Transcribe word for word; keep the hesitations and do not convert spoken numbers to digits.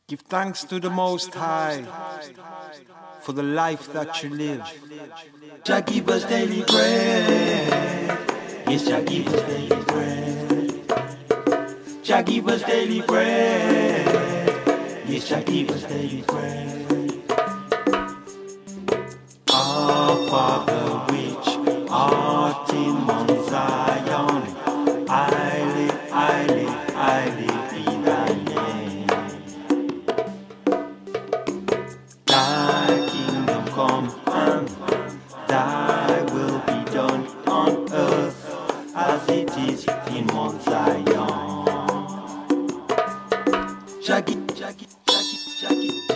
Give thanks to the Most High for the life that you live. Jah give us daily bread. Yes, Jah give us daily bread. Jah give us daily bread. Yes, Jah give us daily bread. Our Father which art in Mount Zion, highly, highly, highly be thy name. Thy kingdom come and thy will be done on earth as it is in Mount Zion. Shaggy, shaggy, shaggy, shaggy.